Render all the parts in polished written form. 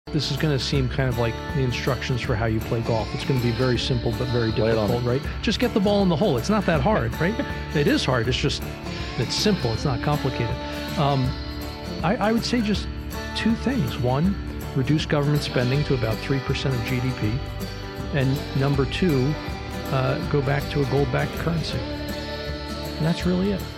This is going to seem kind of like the instructions for how you play golf. It's going to be very simple but very difficult, right? Just get the ball in the hole. It's not that hard, right? It is hard. It's simple. It's not complicated. I would say just two things. One, reduce government spending to about 3% of GDP. And number two, go back to a gold-backed currency. And that's really it.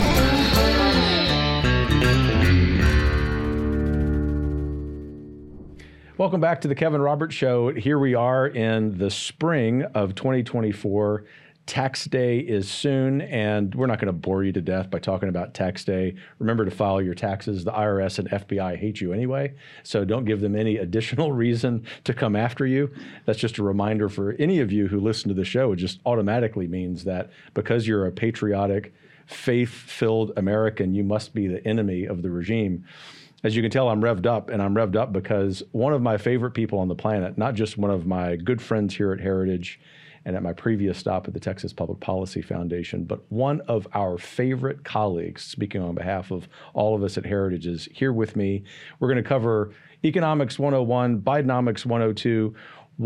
Welcome back to the Kevin Roberts Show. Here we are in the spring of 2024. Tax day is soon, and we're not going to bore you to death by talking about tax day. Remember to file your taxes. The IRS and FBI hate you anyway, so don't give them any additional reason to come after you. That's just a reminder for any of you who listen to the show. It just automatically means that because you're a patriotic, faith-filled American, you must be the enemy of the regime. As you can tell, I'm revved up, and I'm revved up because one of my favorite people on the planet, not just one of my good friends here at Heritage and at my previous stop at the Texas Public Policy Foundation, but one of our favorite colleagues, speaking on behalf of all of us at Heritage, is here with me. We're going to cover Economics 101, Bidenomics 102,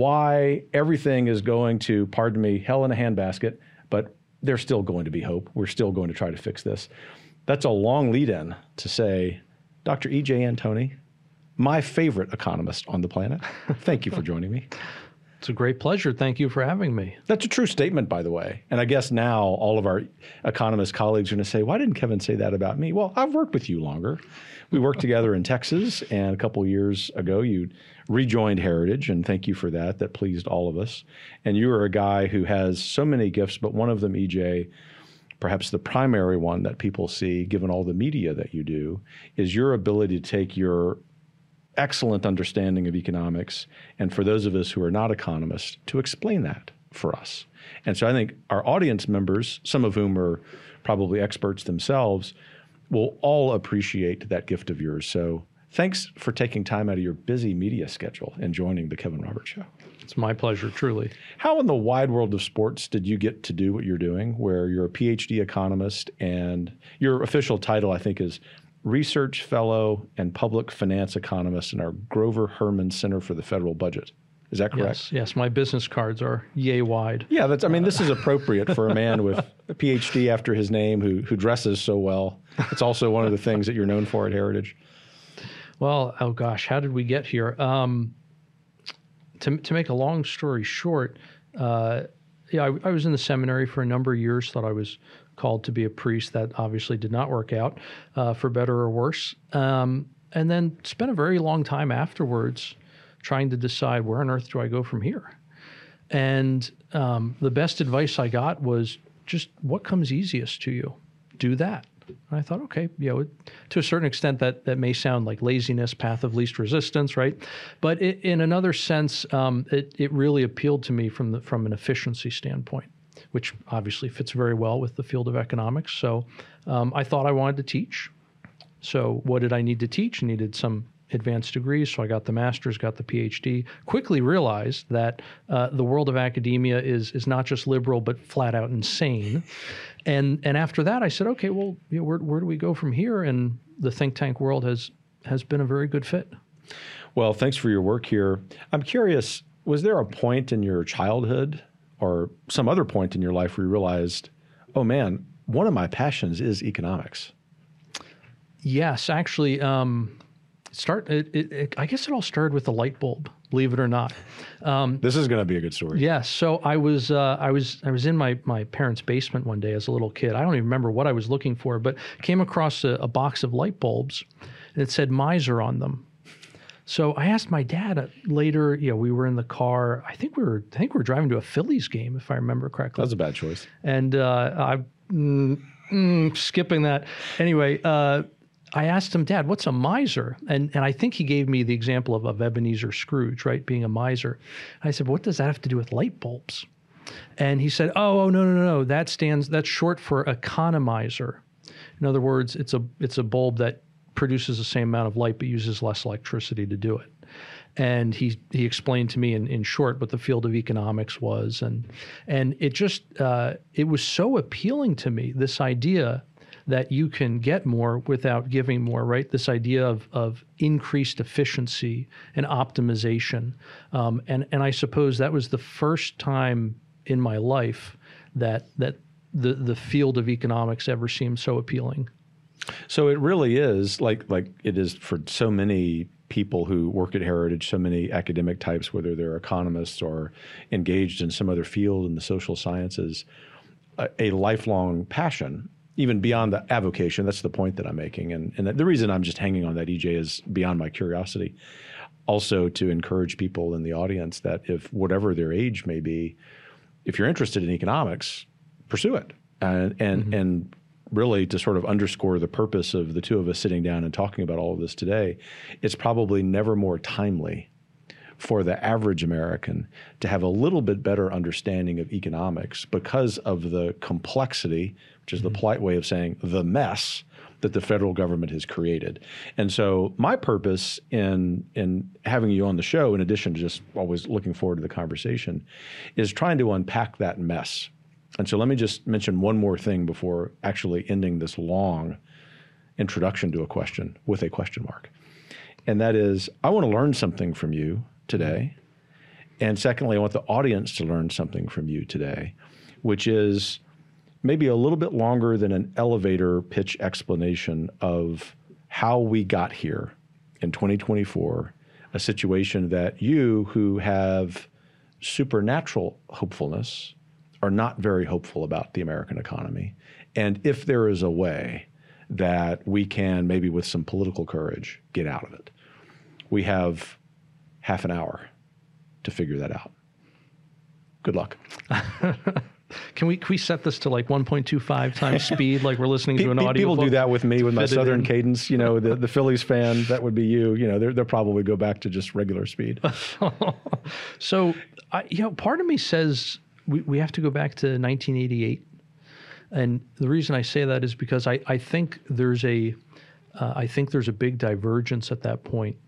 why everything is going to, pardon me, hell in a handbasket, but there's still going to be hope. We're still going to try to fix this. That's a long lead-in to say, Dr. E.J. Antoni, my favorite economist on the planet, thank you for joining me. It's a great pleasure. Thank you for having me. That's a true statement, by the way. And I guess now all of our economist colleagues are going to say, why didn't Kevin say that about me? Well, I've worked with you longer. We worked together in Texas, and a couple of years ago, you rejoined Heritage, and thank you for that. That pleased all of us. And you are a guy who has so many gifts, but one of them, EJ, perhaps the primary one that people see, given all the media that you do, is your ability to take your excellent understanding of economics, and for those of us who are not economists, to explain that for us. And so I think our audience members, some of whom are probably experts themselves, will all appreciate that gift of yours. So thanks for taking time out of your busy media schedule and joining the Kevin Roberts Show. It's my pleasure, truly. How in the wide world of sports did you get to do what you're doing, where you're a PhD economist and your official title, I think, is Research Fellow and Public Finance Economist in our Grover Herman Center for the Federal Budget? Is that correct? Yes. My business cards are yay wide. Yeah, this is appropriate for a man with a PhD after his name who dresses so well. It's also one of the things that you're known for at Heritage. Well, oh gosh, how did we get here? To make a long story short, I was in the seminary for a number of years, thought I was called to be a priest. That obviously did not work out, for better or worse. And then spent a very long time afterwards trying to decide where on earth do I go from here. And the best advice I got was just what comes easiest to you, do that. And I thought, okay, to a certain extent that may sound like laziness, path of least resistance, right? But in another sense, it really appealed to me from an efficiency standpoint, which obviously fits very well with the field of economics. So I thought I wanted to teach. So what did I need to teach? I needed some advanced degrees, so I got the master's, got the PhD. Quickly realized that the world of academia is not just liberal, but flat out insane. And after that, I said, okay, well, where do we go from here? And the think tank world has been a very good fit. Well, thanks for your work here. I'm curious, was there a point in your childhood or some other point in your life where you realized, oh man, one of my passions is economics? Yes, actually, I guess it all started with the light bulb, believe it or not. This is going to be a good story. Yes. So I was in my parents' basement one day as a little kid. I don't even remember what I was looking for, but came across a box of light bulbs, and it said Miser on them. So I asked my dad later. We were in the car. I think we were driving to a Phillies game, if I remember correctly. That was a bad choice. And skipping that anyway. I asked him, Dad, what's a miser? And I think he gave me the example of Ebenezer Scrooge, right, being a miser. I said, what does that have to do with light bulbs? And he said, oh, no. That's short for economizer. In other words, it's a bulb that produces the same amount of light but uses less electricity to do it. And he explained to me in short what the field of economics was. And it just, it was so appealing to me, this idea that you can get more without giving more, right? This idea of increased efficiency and optimization. And I suppose that was the first time in my life that the field of economics ever seemed so appealing. So it really is like it is for so many people who work at Heritage, so many academic types, whether they're economists or engaged in some other field in the social sciences, a lifelong passion, even beyond the avocation. That's the point that I'm making. And the reason I'm just hanging on that, EJ, is beyond my curiosity. Also to encourage people in the audience that if whatever their age may be, if you're interested in economics, pursue it. And really to sort of underscore the purpose of the two of us sitting down and talking about all of this today, it's probably never more timely for the average American to have a little bit better understanding of economics because of the complexity, which is the polite way of saying the mess that the federal government has created. And so my purpose in having you on the show, in addition to just always looking forward to the conversation, is trying to unpack that mess. And so let me just mention one more thing before actually ending this long introduction to a question with a question mark. And that is, I want to learn something from you today. And secondly, I want the audience to learn something from you today, which is maybe a little bit longer than an elevator pitch explanation of how we got here in 2024, a situation that you who have supernatural hopefulness are not very hopeful about the American economy. And if there is a way that we can, maybe with some political courage, get out of it, we have half an hour to figure that out. Good luck. Can we set this to like 1.25 times speed, like we're listening to an audio? People do that with me with my Fit it Southern in. cadence. You know, the Phillies fan, that would be you. You know, they'll probably go back to just regular speed. So, part of me says we have to go back to 1988. And the reason I say that is because I think there's a big divergence at that point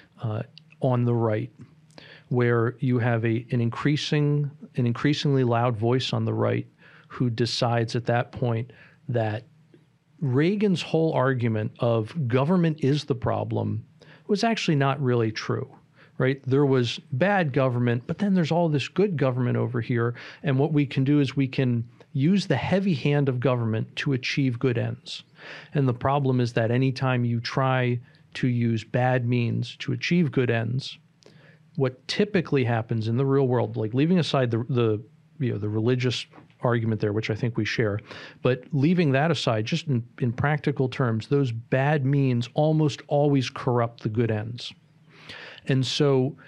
on the right, where you have an increasingly loud voice on the right who decides at that point that Reagan's whole argument of government is the problem was actually not really true. Right? There was bad government, but then there's all this good government over here. And what we can do is we can use the heavy hand of government to achieve good ends. And the problem is that anytime you try to use bad means to achieve good ends, what typically happens in the real world, like leaving aside the religious argument there, which I think we share, but leaving that aside, just in practical terms, those bad means almost always corrupt the good ends. And so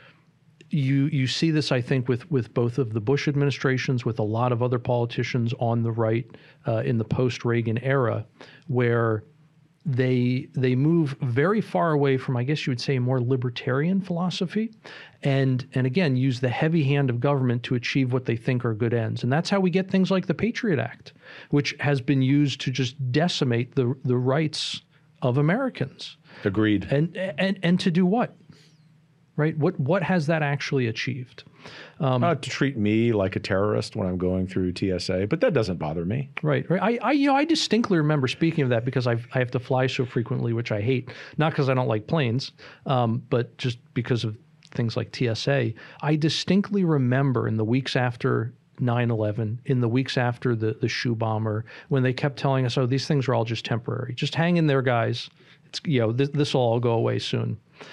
you see this, I think, with both of the Bush administrations, with a lot of other politicians on the right in the post-Reagan era, where they move very far away from, I guess you would say, more libertarian philosophy, and again use the heavy hand of government to achieve what they think are good ends. And that's how we get things like the Patriot Act, which has been used to just decimate the rights of Americans. Agreed. And to do what? Right? What has that actually achieved? To treat me like a terrorist when I'm going through TSA, but that doesn't bother me. Right. I distinctly remember, speaking of that, because I have to fly so frequently, which I hate, not because I don't like planes, but just because of things like TSA. I distinctly remember in the weeks after 9/11, in the weeks after the shoe bomber, when they kept telling us, "Oh, these things are all just temporary. Just hang in there, guys. It's this will all go away soon."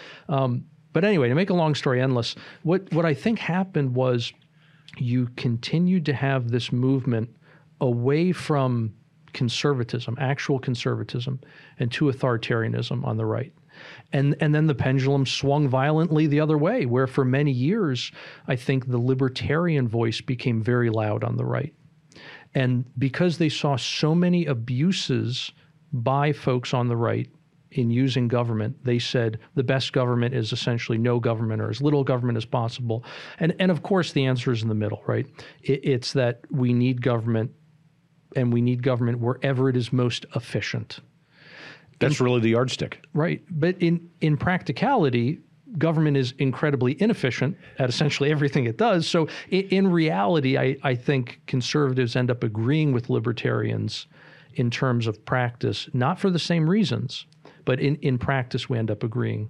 But anyway, to make a long story endless, what I think happened was you continued to have this movement away from conservatism, actual conservatism, and to authoritarianism on the right. And then the pendulum swung violently the other way, where for many years, I think the libertarian voice became very loud on the right. And because they saw so many abuses by folks on the right in using government, they said the best government is essentially no government or as little government as possible. And of course, the answer is in the middle, right? It's that we need government, and we need government wherever it is most efficient. That's really the yardstick. Right. But in practicality, government is incredibly inefficient at essentially everything it does. So in reality, I think conservatives end up agreeing with libertarians in terms of practice, not for the same reasons, but in practice we end up agreeing.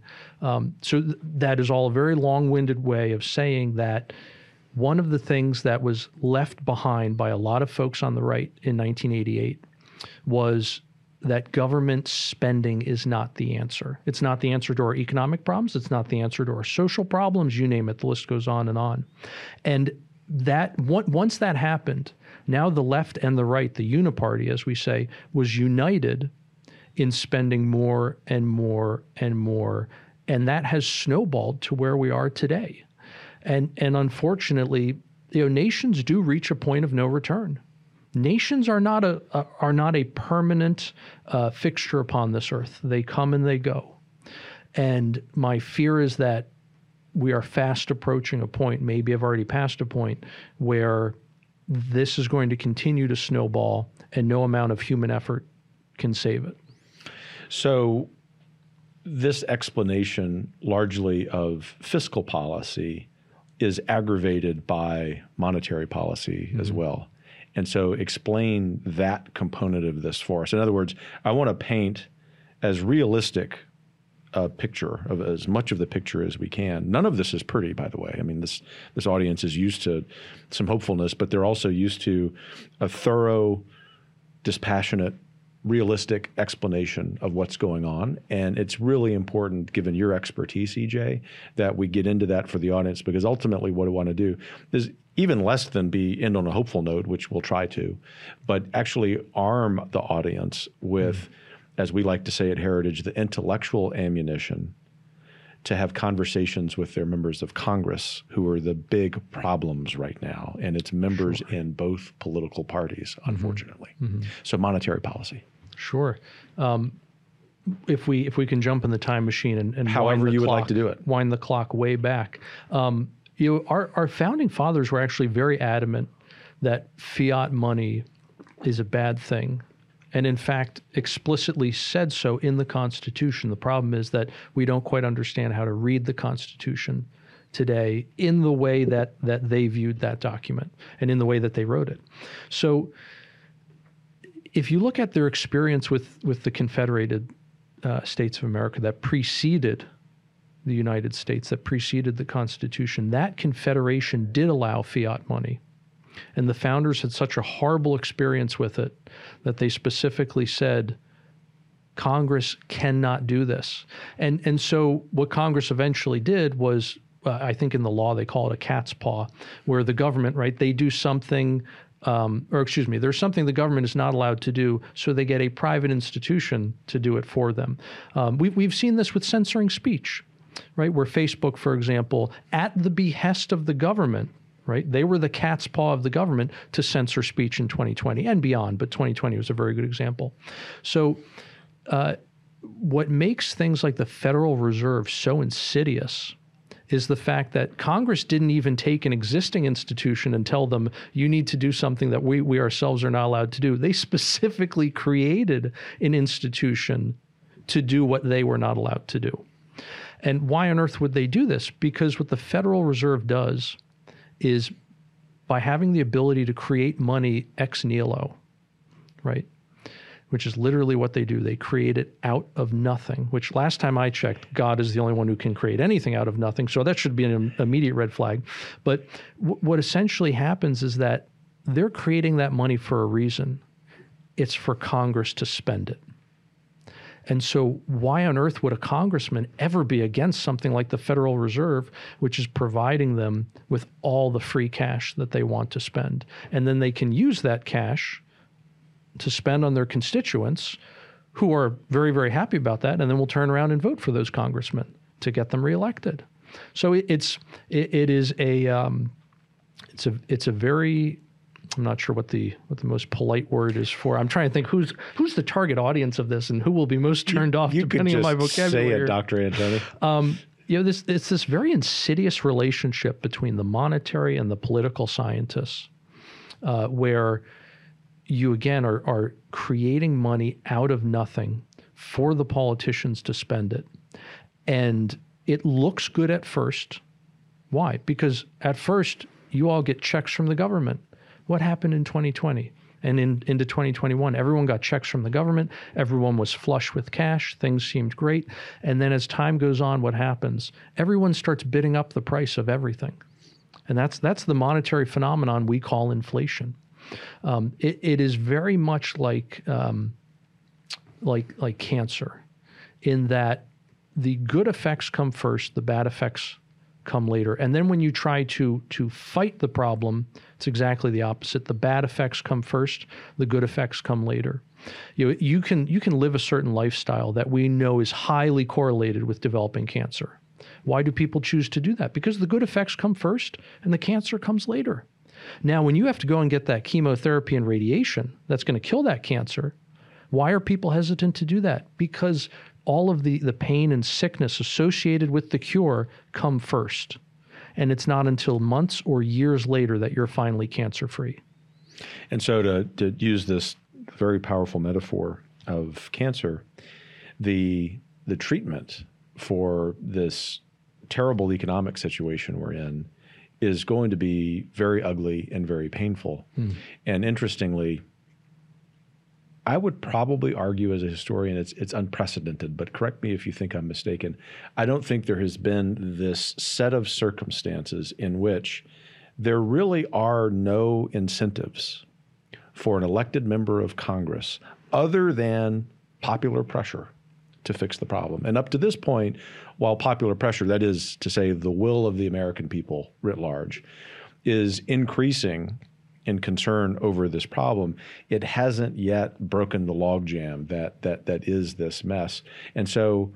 That is all a very long-winded way of saying that one of the things that was left behind by a lot of folks on the right in 1988 was that government spending is not the answer. It's not the answer to our economic problems. It's not the answer to our social problems. You name it. The list goes on. And that once that happened, now the left and the right, the uniparty, as we say, was united in spending more and more and more. And that has snowballed to where we are today. And unfortunately, nations do reach a point of no return. Nations are not a permanent fixture upon this earth. They come and they go. And my fear is that we are fast approaching a point, maybe have already passed a point, where this is going to continue to snowball and no amount of human effort can save it. So this explanation largely of fiscal policy is aggravated by monetary policy as well. And so explain that component of this for us. In other words, I want to paint as realistic a picture of as much of the picture as we can. None of this is pretty, by the way. I mean, this audience is used to some hopefulness, but they're also used to a thorough, dispassionate, realistic explanation of what's going on. And it's really important, given your expertise, EJ, that we get into that for the audience, because ultimately what I want to do is even less than end on a hopeful note, which we'll try to, but actually arm the audience with, as we like to say at Heritage, the intellectual ammunition to have conversations with their members of Congress, who are the big problems right now. And it's members in both political parties, unfortunately. So monetary policy. Sure. If we can jump in the time machine and however you would like to do it, wind the clock way back. Our founding fathers were actually very adamant that fiat money is a bad thing, and in fact explicitly said so in the Constitution. The problem is that we don't quite understand how to read the Constitution today in the way that they viewed that document and in the way that they wrote it. So if you look at their experience with the Confederated States of America that preceded the United States, that preceded the Constitution, that Confederation did allow fiat money. And the founders had such a horrible experience with it that they specifically said, Congress cannot do this. And so what Congress eventually did was, I think in the law they call it a cat's paw, where the government, right, they do something, there's something the government is not allowed to do, so they get a private institution to do it for them. We've seen this with censoring speech, right, where Facebook, for example, at the behest of the government, right, they were the cat's paw of the government to censor speech in 2020 and beyond, but 2020 was a very good example. So what makes things like the Federal Reserve so insidious is the fact that Congress didn't even take an existing institution and tell them, you need to do something that we ourselves are not allowed to do. They specifically created an institution to do what they were not allowed to do. And why on earth would they do this? Because what the Federal Reserve does is, by having the ability to create money ex nihilo, right, which is literally what they do. They create it out of nothing, which last time I checked, God is the only one who can create anything out of nothing. So that should be an immediate red flag. But what essentially happens is that they're creating that money for a reason. It's for Congress to spend it. And so why on earth would a congressman ever be against something like the Federal Reserve, which is providing them with all the free cash that they want to spend? And then they can use that cash to spend on their constituents, who are very, very happy about that, and then we'll turn around and vote for those congressmen to get them reelected. So it's a very, I'm not sure what the most polite word is for. I'm trying to think who's the target audience of this and who will be most turned off depending on my vocabulary. Say it, Dr. Antoni. It's this very insidious relationship between the monetary and the political scientists, where you again are creating money out of nothing for the politicians to spend it. And it looks good at first. Why? Because at first you all get checks from the government. What happened in 2020? And into 2021, everyone got checks from the government. Everyone was flush with cash. Things seemed great. And then as time goes on, what happens? Everyone starts bidding up the price of everything. And that's the monetary phenomenon we call inflation. It is very much like cancer, in that the good effects come first, the bad effects come later. And then when you try to fight the problem, it's exactly the opposite. The bad effects come first, the good effects come later. You can live a certain lifestyle that we know is highly correlated with developing cancer. Why do people choose to do that? Because the good effects come first and the cancer comes later. Now, when you have to go and get that chemotherapy and radiation that's going to kill that cancer, why are people hesitant to do that? Because all of the pain and sickness associated with the cure come first. And it's not until months or years later that you're finally cancer-free. And so to use this very powerful metaphor of cancer, the treatment for this terrible economic situation we're in is going to be very ugly and very painful. And interestingly, I would probably argue as a historian it's unprecedented, but correct me if you think I'm mistaken. I don't think there has been this set of circumstances in which there really are no incentives for an elected member of Congress other than popular pressure to fix the problem. And up to this point, while popular pressure, that is to say the will of the American people writ large, is increasing in concern over this problem, it hasn't yet broken the logjam that is this mess. And so,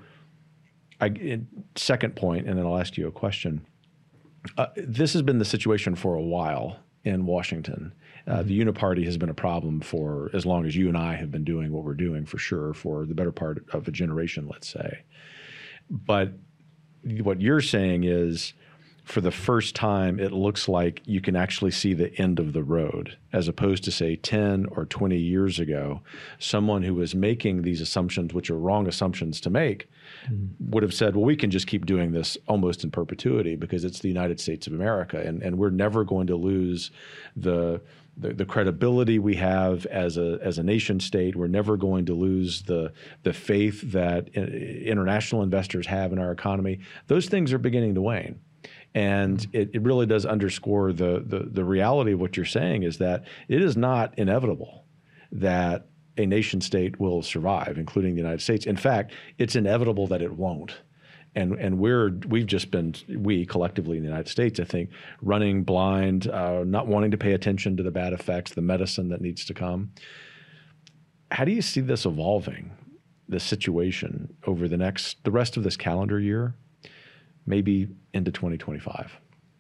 second point, and then I'll ask you a question. This has been the situation for a while in Washington. The Uniparty has been a problem for as long as you and I have been doing what we're doing, for sure, for the better part of a generation, let's say. But what you're saying is, for the first time, it looks like you can actually see the end of the road, as opposed to, say, 10 or 20 years ago, someone who was making these assumptions, which are wrong assumptions to make, would have said, well, we can just keep doing this almost in perpetuity because it's the United States of America, and we're never going to lose the credibility we have as a nation state. We're never going to lose the faith that international investors have in our economy. Those things are beginning to wane. And it really does underscore the reality of what you're saying, is that it is not inevitable that a nation state will survive, including the United States. In fact, it's inevitable that it won't. And we've just been, we collectively in the United States, I think, running blind, not wanting to pay attention to the bad effects, the medicine that needs to come. How do you see this evolving, this situation, over the rest of this calendar year, maybe into 2025?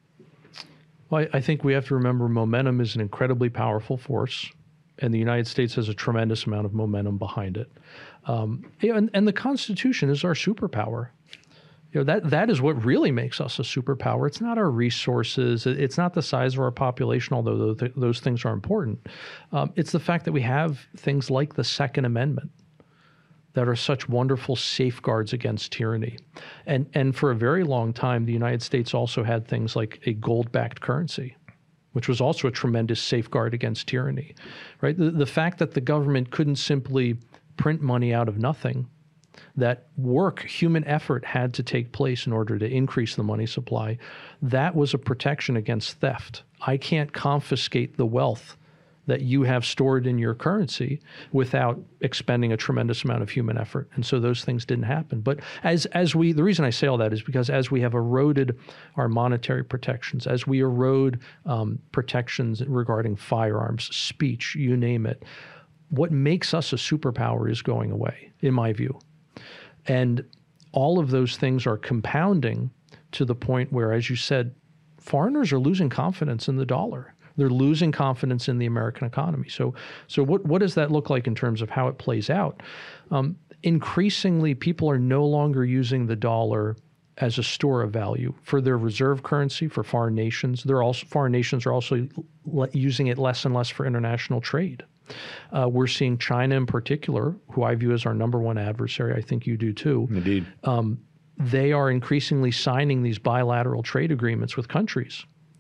Well, I think we have to remember momentum is an incredibly powerful force, and the United States has a tremendous amount of momentum behind it. And the Constitution is our superpower. That is what really makes us a superpower. It's not our resources. It's not the size of our population, although those things are important. It's the fact that we have things like the Second Amendment that are such wonderful safeguards against tyranny. And for a very long time, the United States also had things like a gold-backed currency, which was also a tremendous safeguard against tyranny, right? The fact that the government couldn't simply print money out of nothing, that human effort had to take place in order to increase the money supply, that was a protection against theft. I can't confiscate the wealth that you have stored in your currency without expending a tremendous amount of human effort. And so those things didn't happen. But the reason I say all that is because as we have eroded our monetary protections, as we erode protections regarding firearms, speech, you name it, what makes us a superpower is going away, in my view. And all of those things are compounding to the point where, as you said, foreigners are losing confidence in the dollar. They're losing confidence in the American economy. So what does that look like in terms of how it plays out? Increasingly, people are no longer using the dollar as a store of value for their reserve currency for foreign nations. Foreign nations are also using it less and less for international trade. We're seeing China in particular, who I view as our number one adversary. I think you do too. Indeed. They are increasingly signing these bilateral trade agreements with countries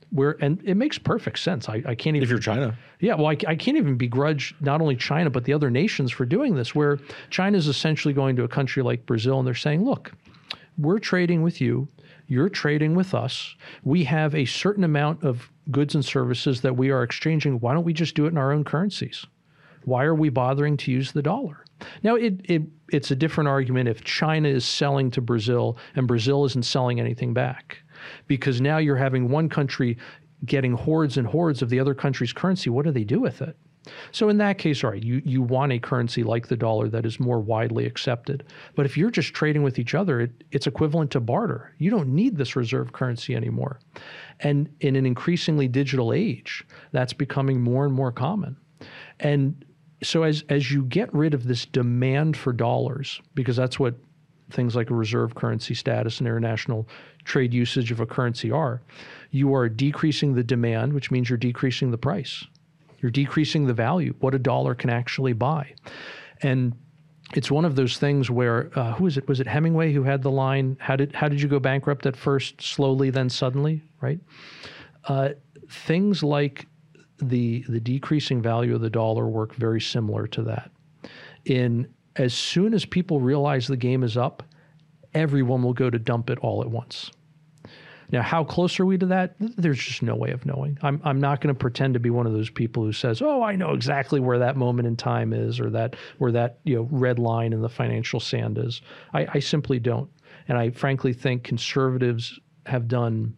and it makes perfect sense. I can't even. If you're China. Yeah, well, I can't even begrudge not only China, but the other nations for doing this, where China is essentially going to a country like Brazil and they're saying, look, we're trading with you. You're trading with us. We have a certain amount of goods and services that we are exchanging. Why don't we just do it in our own currencies? Why are we bothering to use the dollar? Now, it's a different argument if China is selling to Brazil and Brazil isn't selling anything back, because now you're having one country getting hordes and hordes of the other country's currency. What do they do with it? So in that case, all right, you want a currency like the dollar that is more widely accepted. But if you're just trading with each other, it's equivalent to barter. You don't need this reserve currency anymore. And in an increasingly digital age, that's becoming more and more common. And so as you get rid of this demand for dollars, because that's what things like a reserve currency status and international trade usage of a currency are, you are decreasing the demand, which means you're decreasing the price. You're decreasing the value, what a dollar can actually buy. And it's one of those things where, who is it? Was it Hemingway who had the line, how did you go bankrupt at first, slowly, then suddenly, right? Things like the decreasing value of the dollar work very similar to that. As soon as people realize the game is up, everyone will go to dump it all at once. Now, how close are we to that? There's just no way of knowing. I'm not going to pretend to be one of those people who says, "Oh, I know exactly where that moment in time is, or where that red line in the financial sand is." I simply don't, and I frankly think conservatives have done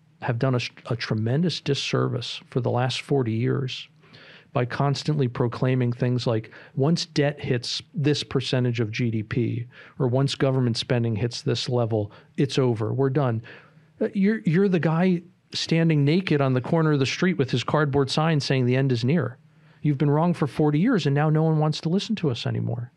a tremendous disservice for the last 40 years by constantly proclaiming things like, once debt hits this percentage of GDP, or once government spending hits this level, it's over. We're done. You're the guy standing naked on the corner of the street with his cardboard sign saying the end is near. You've been wrong for 40 years, and now no one wants to listen to us anymore.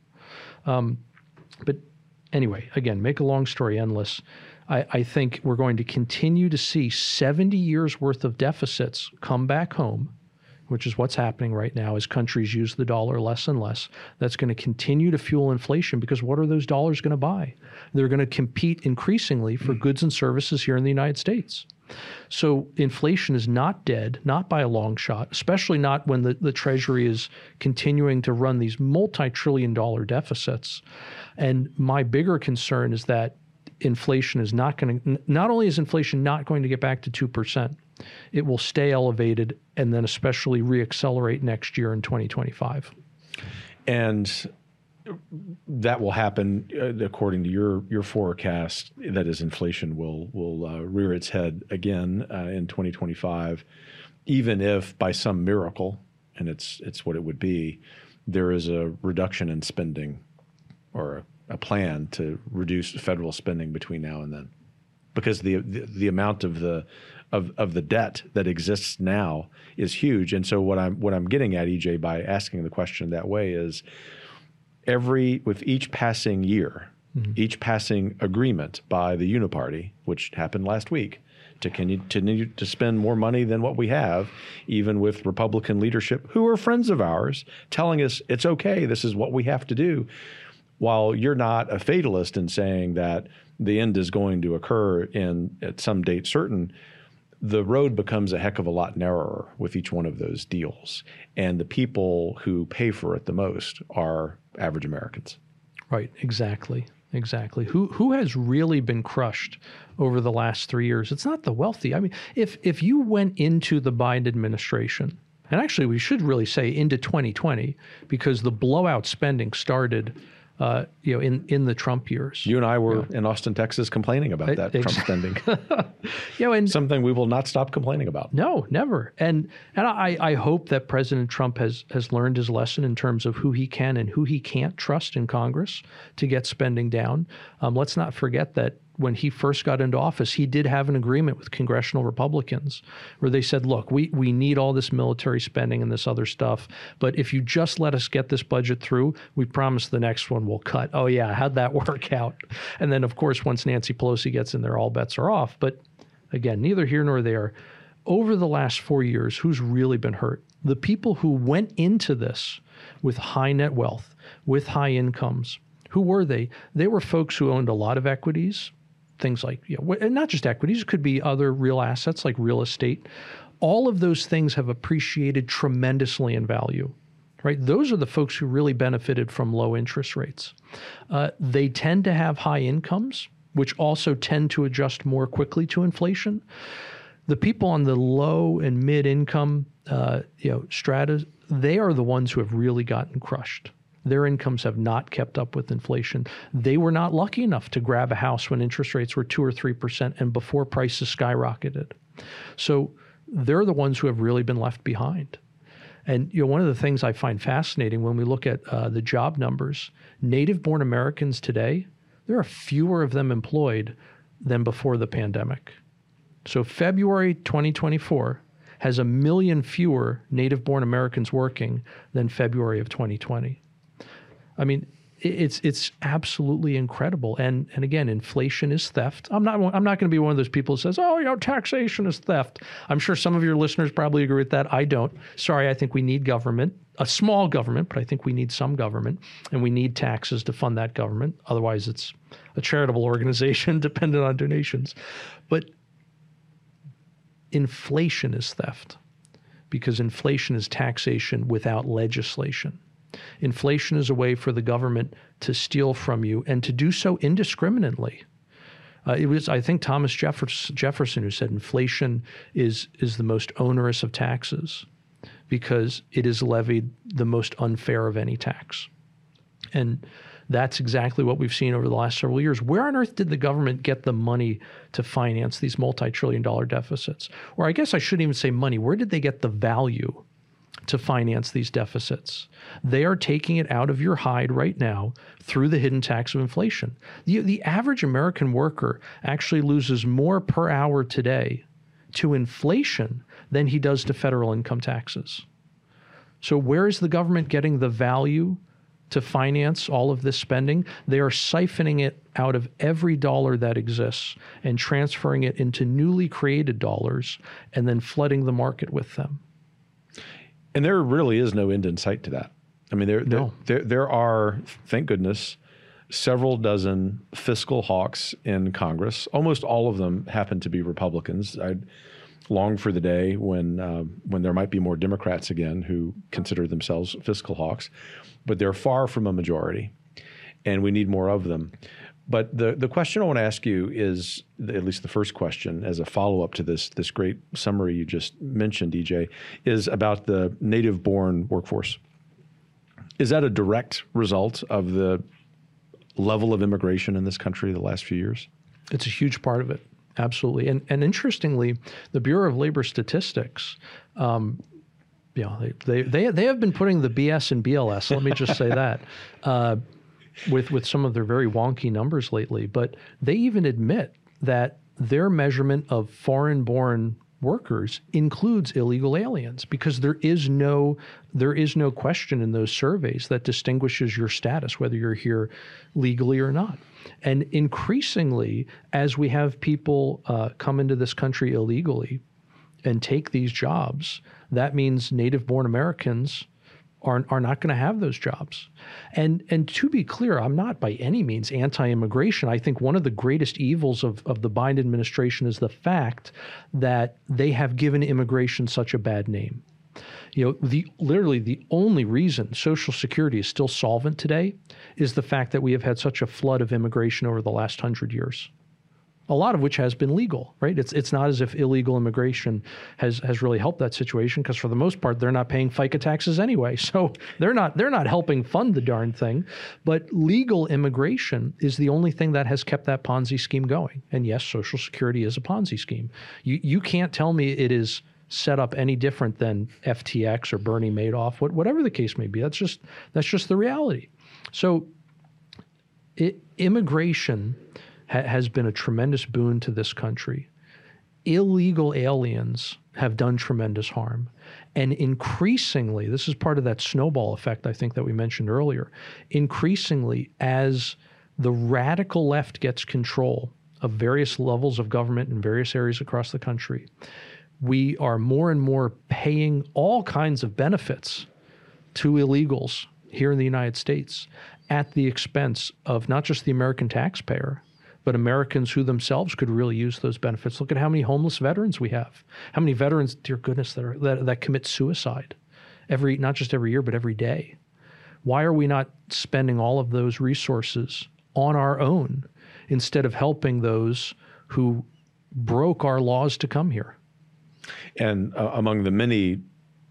But anyway, again, make a long story endless. I think we're going to continue to see 70 years worth of deficits come back home, which is what's happening right now as countries use the dollar less and less. That's going to continue to fuel inflation, because what are those dollars going to buy? They're going to compete increasingly for goods and services here in the United States. So inflation is not dead, not by a long shot, especially not when the Treasury is continuing to run these multi-trillion-dollar deficits. And my bigger concern is that inflation is not only is inflation not going to get back to 2%, it will stay elevated and then especially reaccelerate next year in 2025. And that will happen according to your forecast. That is, inflation will rear its head again in 2025, even if by some miracle, and it's what it would be, there is a reduction in spending or a plan to reduce federal spending between now and then, because the amount of the debt that exists now is huge. And so what I'm getting at, EJ, by asking the question that way is, with each passing year, each passing agreement by the Uniparty, which happened last week, to continue to spend more money than what we have, even with Republican leadership who are friends of ours telling us it's okay, this is what we have to do. While you're not a fatalist in saying that the end is going to occur at some date certain, the road becomes a heck of a lot narrower with each one of those deals. And the people who pay for it the most are average Americans. Right, exactly. Who has really been crushed over the last 3 years? It's not the wealthy. I mean, if you went into the Biden administration, and actually we should really say into 2020, because the blowout spending started in the Trump years. You and I were in Austin, Texas, complaining about that Trump spending. And something we will not stop complaining about. No, never. And I hope that President Trump has learned his lesson in terms of who he can and who he can't trust in Congress to get spending down. Let's not forget that when he first got into office, he did have an agreement with congressional Republicans where they said, look, we need all this military spending and this other stuff, but if you just let us get this budget through, we promise the next one we'll cut. Oh yeah, how'd that work out? And then of course, once Nancy Pelosi gets in there, all bets are off. But again, neither here nor there. Over the last 4 years, who's really been hurt? The people who went into this with high net wealth, with high incomes. Who were they? They were folks who owned a lot of equities. things like, and not just equities, it could be other real assets like real estate. All of those things have appreciated tremendously in value, right? Those are the folks who really benefited from low interest rates. They tend to have high incomes, which also tend to adjust more quickly to inflation. The people on the low and mid income, strata, they are the ones who have really gotten crushed. Their incomes have not kept up with inflation. They were not lucky enough to grab a house when interest rates were 2 or 3% and before prices skyrocketed. So they're the ones who have really been left behind. And one of the things I find fascinating when we look at the job numbers, native-born Americans today, there are fewer of them employed than before the pandemic. So February 2024 has 1 million fewer native-born Americans working than February of 2020. I mean, it's absolutely incredible. And again, inflation is theft. I'm not going to be one of those people who says, taxation is theft. I'm sure some of your listeners probably agree with that. I don't. Sorry, I think we need government, a small government, but I think we need some government, and we need taxes to fund that government. Otherwise, it's a charitable organization dependent on donations. But inflation is theft because inflation is taxation without legislation. Inflation is a way for the government to steal from you and to do so indiscriminately. It was, I think, Thomas Jefferson who said inflation is the most onerous of taxes because it is levied the most unfair of any tax. And that's exactly what we've seen over the last several years. Where on earth did the government get the money to finance these multi-trillion-dollar deficits? Or I guess I shouldn't even say money. Where did they get the value to finance these deficits? They are taking it out of your hide right now through the hidden tax of inflation. The average American worker actually loses more per hour today to inflation than he does to federal income taxes. So where is the government getting the value to finance all of this spending? They are siphoning it out of every dollar that exists and transferring it into newly created dollars and then flooding the market with them. And there really is no end in sight to that. I mean, there are, thank goodness, several dozen fiscal hawks in Congress. Almost all of them happen to be Republicans. I long for the day when there might be more Democrats again who consider themselves fiscal hawks, but they're far from a majority, and we need more of them. But the question I want to ask you is, at least the first question as a follow-up to this great summary you just mentioned, DJ, is about the native-born workforce. Is that a direct result of the level of immigration in this country the last few years? It's a huge part of it, absolutely. And interestingly, the Bureau of Labor Statistics, they have been putting the BS in BLS. Let me just say that. With some of their very wonky numbers lately, but they even admit that their measurement of foreign-born workers includes illegal aliens because there is no question in those surveys that distinguishes your status, whether you're here legally or not. And increasingly, as we have people come into this country illegally and take these jobs, that means native-born Americans are not going to have those jobs. And to be clear, I'm not by any means anti-immigration. I think one of the greatest evils of the Biden administration is the fact that they have given immigration such a bad name. Literally the only reason Social Security is still solvent today is the fact that we have had such a flood of immigration over the last 100 years. A lot of which has been legal, right? It's not as if illegal immigration has really helped that situation because for the most part they're not paying FICA taxes anyway, so they're not helping fund the darn thing. But legal immigration is the only thing that has kept that Ponzi scheme going. And yes, Social Security is a Ponzi scheme. You can't tell me it is set up any different than FTX or Bernie Madoff, whatever the case may be. That's just the reality. So immigration has been a tremendous boon to this country. Illegal aliens have done tremendous harm. And increasingly, this is part of that snowball effect I think that we mentioned earlier, increasingly as the radical left gets control of various levels of government in various areas across the country, we are more and more paying all kinds of benefits to illegals here in the United States at the expense of not just the American taxpayer, but Americans who themselves could really use those benefits. Look at how many homeless veterans we have. How many veterans, dear goodness, that commit suicide not just every year, but every day. Why are we not spending all of those resources on our own instead of helping those who broke our laws to come here? And among the many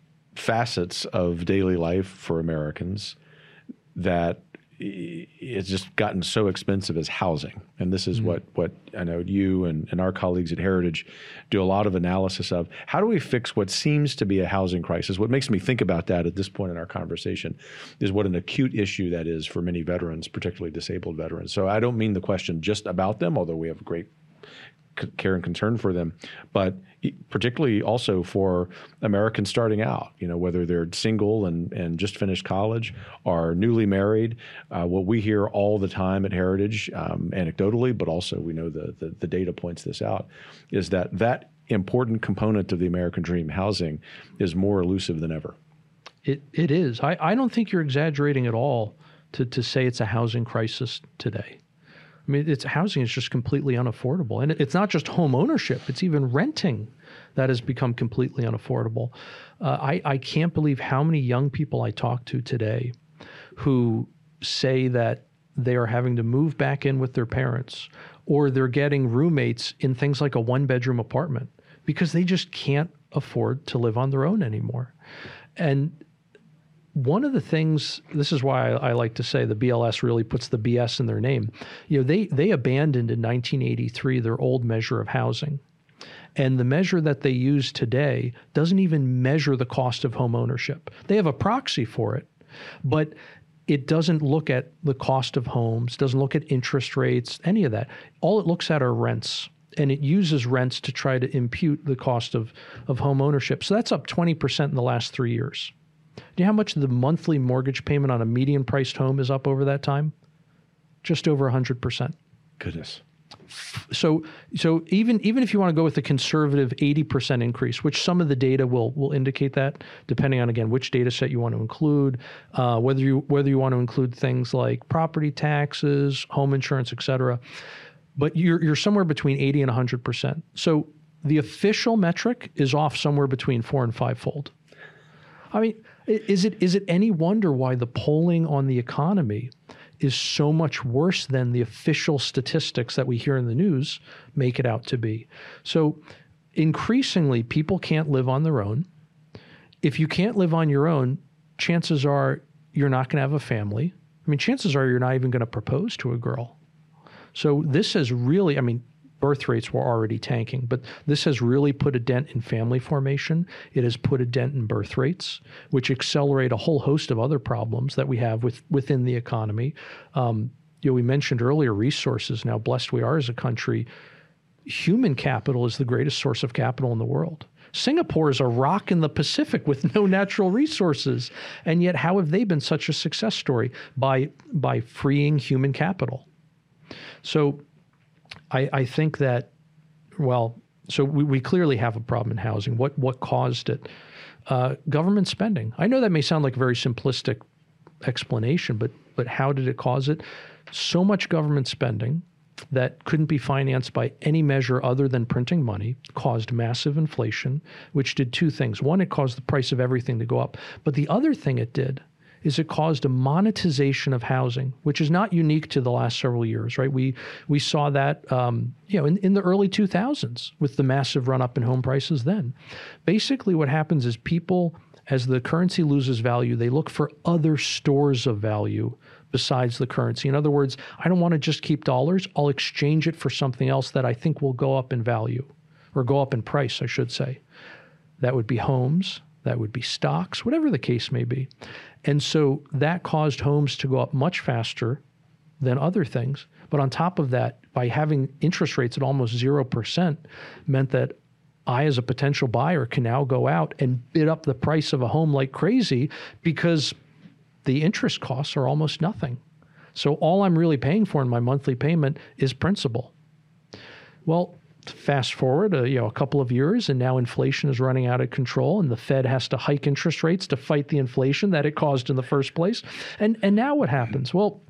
facets of daily life for Americans that it's just gotten so expensive as housing. And this is what I know you and our colleagues at Heritage do a lot of analysis of. How do we fix what seems to be a housing crisis? What makes me think about that at this point in our conversation is what an acute issue that is for many veterans, particularly disabled veterans. So I don't mean the question just about them, although we have great care and concern for them, but particularly also for Americans starting out, whether they're single and just finished college or newly married. What we hear all the time at Heritage, anecdotally, but also we know the data points this out, is that important component of the American dream, housing, is more elusive than ever. It is. I don't think you're exaggerating at all to say it's a housing crisis today. I mean, housing is just completely unaffordable. And it's not just home ownership, it's even renting that has become completely unaffordable. I can't believe how many young people I talk to today who say that they are having to move back in with their parents, or they're getting roommates in things like a one-bedroom apartment because they just can't afford to live on their own anymore. And one of the things, this is why I like to say the BLS really puts the BS in their name. They abandoned in 1983 their old measure of housing. And the measure that they use today doesn't even measure the cost of home ownership. They have a proxy for it, but it doesn't look at the cost of homes, doesn't look at interest rates, any of that. All it looks at are rents. And it uses rents to try to impute the cost of home ownership. So that's up 20% in the last 3 years. Do you know how much the monthly mortgage payment on a median priced home is up over that time? Just over 100%. Goodness. So even if you want to go with the conservative 80% increase, which some of the data will indicate that, depending on, again, which data set you want to include, whether you want to include things like property taxes, home insurance, et cetera. But you're somewhere between 80 and 100%. So the official metric is off somewhere between 4 and 5-fold. I mean, is it any wonder why the polling on the economy is so much worse than the official statistics that we hear in the news make it out to be? So increasingly, people can't live on their own. If you can't live on your own, chances are you're not going to have a family. I mean, chances are you're not even going to propose to a girl. So this has really, I mean, birth rates were already tanking, but this has really put a dent in family formation. It has put a dent in birth rates, which accelerate a whole host of other problems that we have within the economy. We mentioned earlier resources. Now, blessed we are as a country. Human capital is the greatest source of capital in the world. Singapore is a rock in the Pacific with no natural resources. And yet, how have they been such a success story? By freeing human capital. So I think that, so we clearly have a problem in housing. What caused it? Government spending. I know that may sound like a very simplistic explanation, but how did it cause it? So much government spending that couldn't be financed by any measure other than printing money caused massive inflation, which did two things. One, it caused the price of everything to go up. But the other thing it did is it caused a monetization of housing, which is not unique to the last several years, right? We saw that in the early 2000s with the massive run-up in home prices then. Basically what happens is people, as the currency loses value, they look for other stores of value besides the currency. In other words, I don't want to just keep dollars. I'll exchange it for something else that I think will go up in value, or go up in price, I should say. That would be homes, that would be stocks, whatever the case may be. And so that caused homes to go up much faster than other things. But on top of that, by having interest rates at almost 0% meant that I, as a potential buyer, can now go out and bid up the price of a home like crazy because the interest costs are almost nothing. So all I'm really paying for in my monthly payment is principal. Well, fast forward a couple of years, and now inflation is running out of control, and the Fed has to hike interest rates to fight the inflation that it caused in the first place. And now what happens? Well,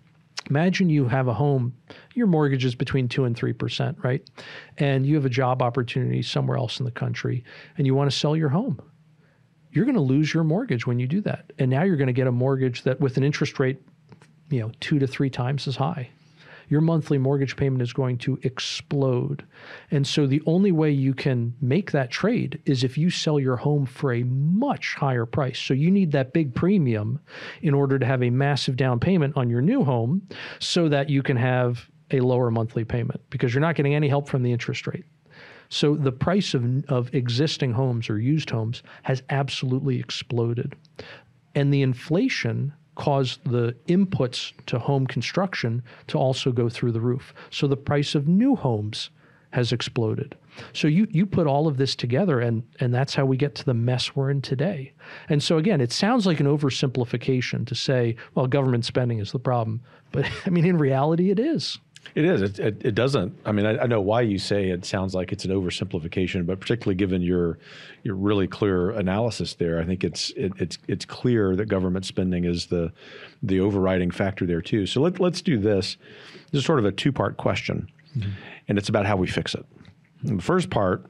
Imagine you have a home, your mortgage is between 2 and 3%, right? And you have a job opportunity somewhere else in the country and you want to sell your home. You're going to lose your mortgage when you do that. And now you're going to get a mortgage that with an interest rate, 2 to 3 times as high. Your monthly mortgage payment is going to explode. And so the only way you can make that trade is if you sell your home for a much higher price. So you need that big premium in order to have a massive down payment on your new home so that you can have a lower monthly payment because you're not getting any help from the interest rate. So the price of existing homes or used homes has absolutely exploded. And the inflation caused the inputs to home construction to also go through the roof. So the price of new homes has exploded. So you put all of this together and that's how we get to the mess we're in today. And so again, it sounds like an oversimplification to say, well, government spending is the problem. But I mean, in reality, it is. It is. It doesn't. I mean, I know why you say it sounds like it's an oversimplification, but particularly given your really clear analysis there, I think it's clear that government spending is the overriding factor there too. So let's do this. This is sort of a two-part question, and it's about how we fix it. In the first part,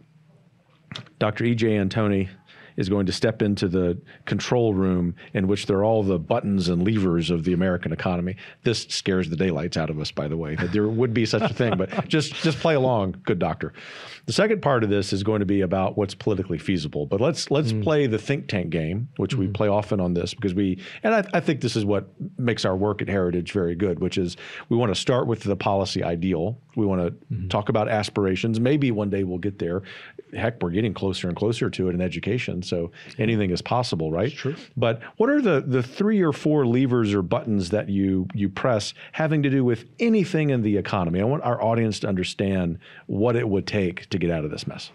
Dr. E.J. Antoni is going to step into the control room in which there are all the buttons and levers of the American economy. This scares the daylights out of us, by the way, that there would be such a thing, but just play along, good doctor. The second part of this is going to be about what's politically feasible. But let's play the think tank game, which we play often on this because I think this is what makes our work at Heritage very good, which is we want to start with the policy ideal. We want to talk about aspirations. Maybe one day we'll get there. Heck, we're getting closer and closer to it in education. So anything is possible, right? True. But what are the 3 or 4 levers or buttons that you press having to do with anything in the economy? I want our audience to understand what it would take to get out of this mess.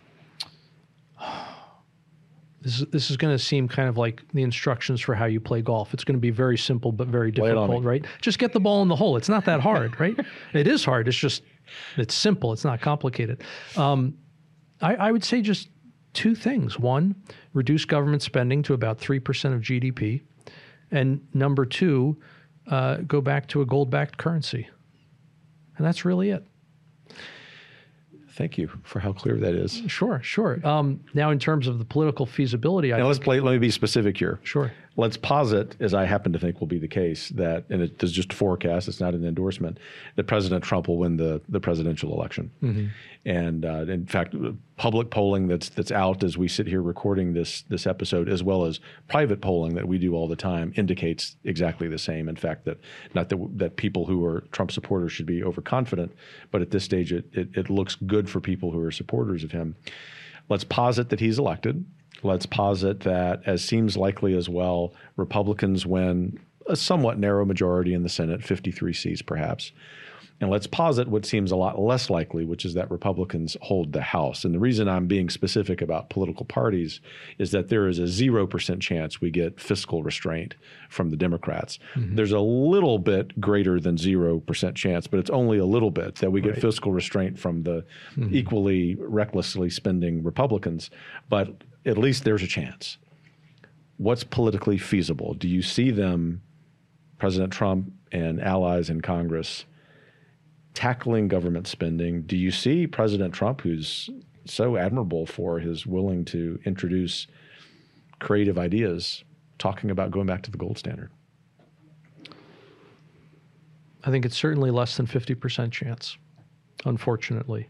This is going to seem kind of like the instructions for how you play golf. It's going to be very simple but very difficult, right? Just get the ball in the hole. It's not that hard, right? It is hard. It's simple. It's not complicated. I would say just 2 things. One, reduce government spending to about 3% of GDP. And number 2, go back to a gold-backed currency. And that's really it. Thank you for how clear that is. Sure. Now, in terms of the political feasibility, let me be specific here. Sure. Let's posit, as I happen to think will be the case, that, and it is just a forecast, it's not an endorsement, that President Trump will win the presidential election. And in fact, public polling that's out as we sit here recording this episode, as well as private polling that we do all the time, indicates exactly the same. In fact, that people who are Trump supporters should be overconfident, but at this stage, it looks good for people who are supporters of him. Let's posit that he's elected. Let's posit that, as seems likely as well, Republicans win a somewhat narrow majority in the Senate, 53 seats perhaps. And let's posit what seems a lot less likely, which is that Republicans hold the House. And the reason I'm being specific about political parties is that there is a 0% chance we get fiscal restraint from the Democrats. There's a little bit greater than 0% chance, but it's only a little bit that we get fiscal restraint from the equally recklessly spending Republicans. But at least there's a chance. What's politically feasible? Do you see them, President Trump and allies in Congress, tackling government spending? Do you see President Trump, who's so admirable for his willing to introduce creative ideas, talking about going back to the gold standard? I think it's certainly less than 50% chance, unfortunately.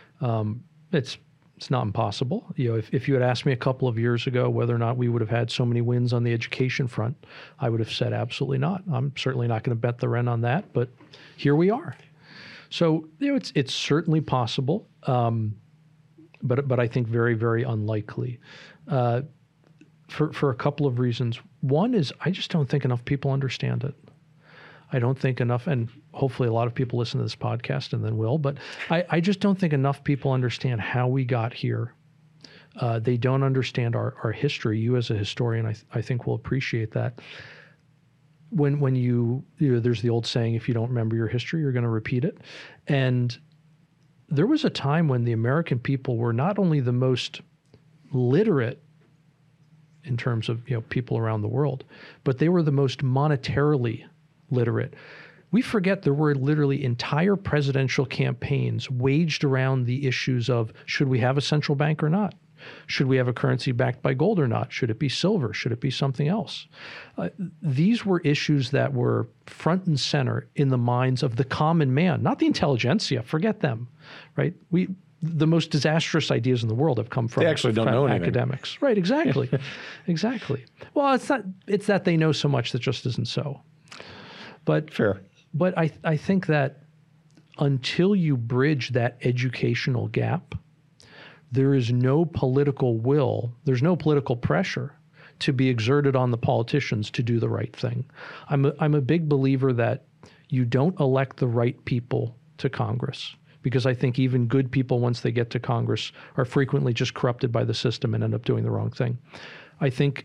It's not impossible. If you had asked me a couple of years ago whether or not we would have had so many wins on the education front, I would have said absolutely not. I'm certainly not going to bet the rent on that, but here we are. So it's certainly possible, but I think very, very unlikely for a couple of reasons. One is I just don't think enough people understand it. I don't think enough, and hopefully a lot of people listen to this podcast and then will, but I just don't think enough people understand how we got here. They don't understand our history. You as a historian, I think will appreciate that. When you there's the old saying, if you don't remember your history, you're going to repeat it. And there was a time when the American people were not only the most literate in terms of people around the world, but they were the most monetarily literate. We forget there were literally entire presidential campaigns waged around the issues of should we have a central bank or not? Should we have a currency backed by gold or not? Should it be silver? Should it be something else? These were issues that were front and center in the minds of the common man, not the intelligentsia. Forget them, right? The most disastrous ideas in the world have come from They actually don't know anything. academics. Right, exactly. Exactly. Well, it's that they know so much that just isn't so. But Fair. But I think that until you bridge that educational gap, there is no political will, there's no political pressure to be exerted on the politicians to do the right thing. I'm a big believer that you don't elect the right people to Congress, because I think even good people, once they get to Congress, are frequently just corrupted by the system and end up doing the wrong thing. I think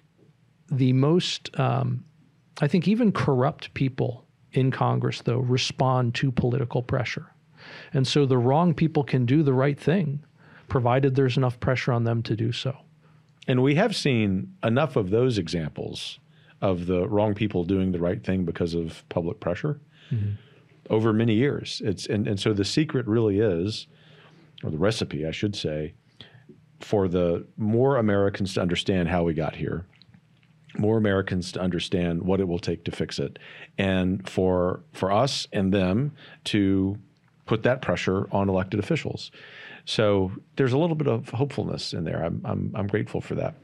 I think even corrupt people in Congress, though, respond to political pressure. And so the wrong people can do the right thing, provided there's enough pressure on them to do so. And we have seen enough of those examples of the wrong people doing the right thing because of public pressure over many years. And so the secret really is, or the recipe, I should say, for the more Americans to understand how we got here, more Americans to understand what it will take to fix it, and for us and them to put that pressure on elected officials. So there's a little bit of hopefulness in there. I'm grateful for that.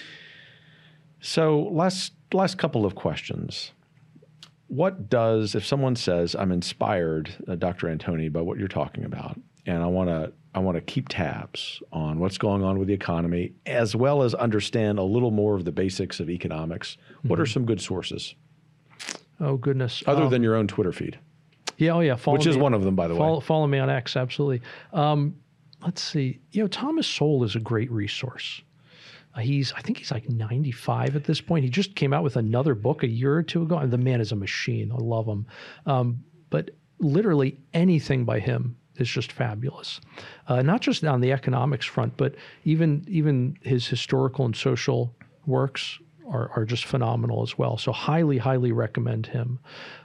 So last couple of questions. What does, if someone says, I'm inspired, Dr. Antoni, by what you're talking about, and I want to keep tabs on what's going on with the economy, as well as understand a little more of the basics of economics, what are some good sources? Oh, goodness. Other than your own Twitter feed. Yeah, oh yeah. Which is one of them, by the way. Follow me on X, absolutely. Let's see. Thomas Sowell is a great resource. I think he's like 95 at this point. He just came out with another book a year or two ago. And the man is a machine. I love him. But literally anything by him is just fabulous. Not just on the economics front, but even his historical and social works are just phenomenal as well. So highly, highly recommend him.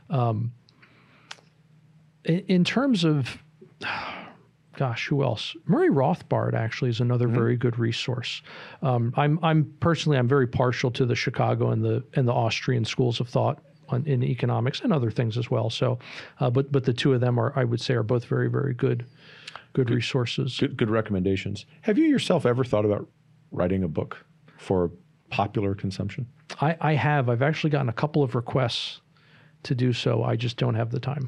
In terms of, gosh, who else? Murray Rothbard actually is another very good resource. I'm very partial to the Chicago and the Austrian schools of thought in economics and other things as well. So, but the two of them I would say are both very, very good resources. Good recommendations. Have you yourself ever thought about writing a book for popular consumption? I have. I've actually gotten a couple of requests to do so. I just don't have the time.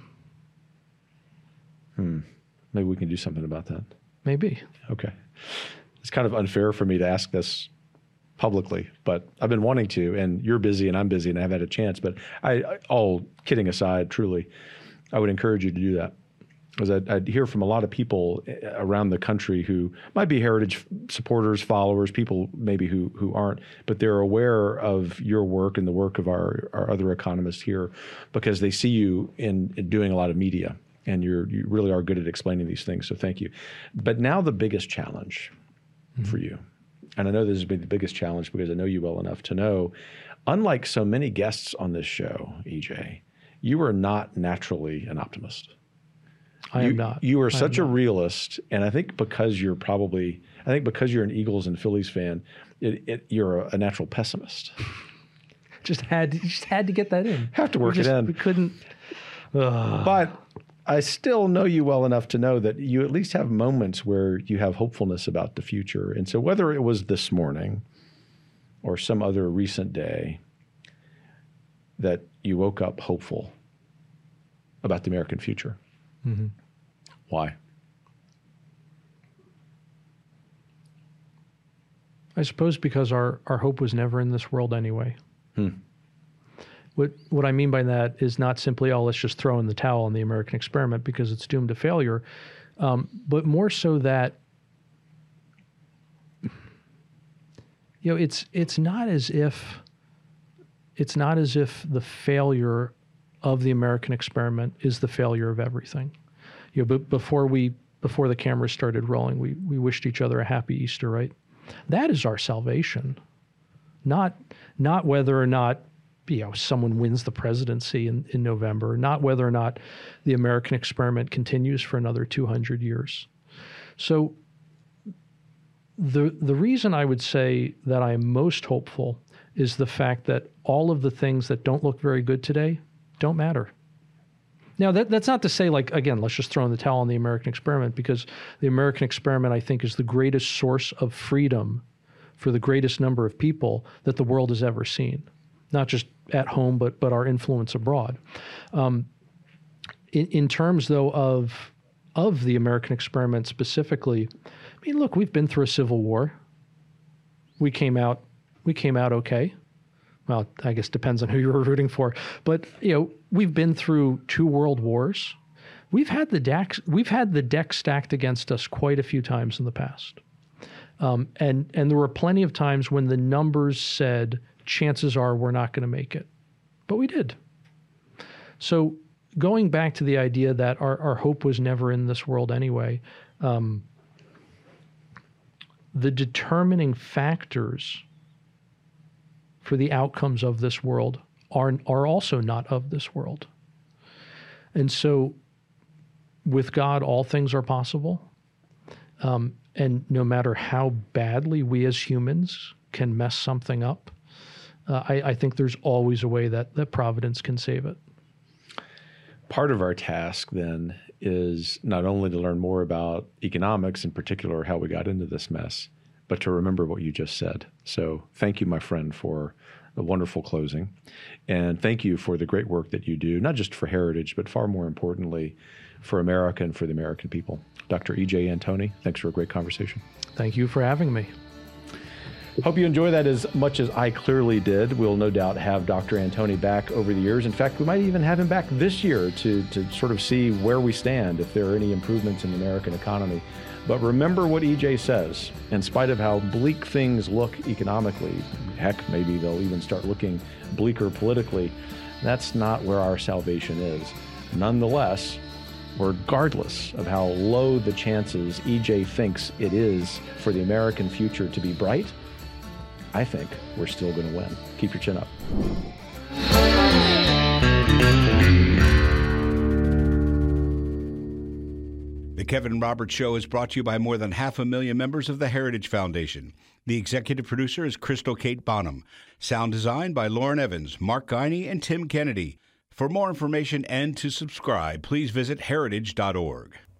Maybe we can do something about that. Maybe. Okay. It's kind of unfair for me to ask this publicly, but I've been wanting to, and you're busy and I'm busy and I haven't had a chance, but all kidding aside, truly, I would encourage you to do that. Because I'd hear from a lot of people around the country who might be heritage supporters, followers, people maybe who aren't, but they're aware of your work and the work of our other economists here because they see you in doing a lot of media. And you really are good at explaining these things, so thank you. But now the biggest challenge for you, and I know this has been the biggest challenge because I know you well enough to know, unlike so many guests on this show, EJ, you are not naturally an optimist. I am not. You are such a realist, and I think because you're an Eagles and Phillies fan, you're a natural pessimist. Just had to get that in. Have to work it in. We couldn't. But I still know you well enough to know that you at least have moments where you have hopefulness about the future. And so whether it was this morning or some other recent day that you woke up hopeful about the American future. Why? I suppose because our hope was never in this world anyway. What I mean by that is not simply, let's just throw in the towel on the American experiment because it's doomed to failure, but more so that, it's not as if the failure of the American experiment is the failure of everything. But before the cameras started rolling, we wished each other a happy Easter, right? That is our salvation, not whether or not someone wins the presidency in November, not whether or not the American experiment continues for another 200 years. So the reason I would say that I am most hopeful is the fact that all of the things that don't look very good today don't matter. Now, that's not to say, like, again, let's just throw in the towel on the American experiment, because the American experiment, I think, is the greatest source of freedom for the greatest number of people that the world has ever seen, not just at home, but our influence abroad. In terms, though, of the American experiment specifically, I mean, look, we've been through a civil war. We came out okay. Well, I guess depends on who you were rooting for. But, we've been through 2 world wars. We've had the deck stacked against us quite a few times in the past. And there were plenty of times when the numbers said, chances are we're not going to make it. But we did. So going back to the idea that our hope was never in this world anyway, the determining factors for the outcomes of this world are also not of this world. And so with God, all things are possible. And no matter how badly we as humans can mess something up, I think there's always a way that Providence can save it. Part of our task then is not only to learn more about economics, in particular how we got into this mess, but to remember what you just said. So thank you, my friend, for a wonderful closing. And thank you for the great work that you do, not just for Heritage, but far more importantly, for America and for the American people. Dr. E.J. Antoni, thanks for a great conversation. Thank you for having me. Hope you enjoy that as much as I clearly did. We'll no doubt have Dr. Antoni back over the years. In fact, we might even have him back this year to sort of see where we stand, if there are any improvements in the American economy. But remember what EJ says, in spite of how bleak things look economically, heck, maybe they'll even start looking bleaker politically, that's not where our salvation is. Nonetheless, regardless of how low the chances EJ thinks it is for the American future to be bright, I think we're still going to win. Keep your chin up. The Kevin Roberts Show is brought to you by more than 500,000 members of the Heritage Foundation. The executive producer is Crystal Kate Bonham. Sound design by Lauren Evans, Mark Guiney, and Tim Kennedy. For more information and to subscribe, please visit heritage.org.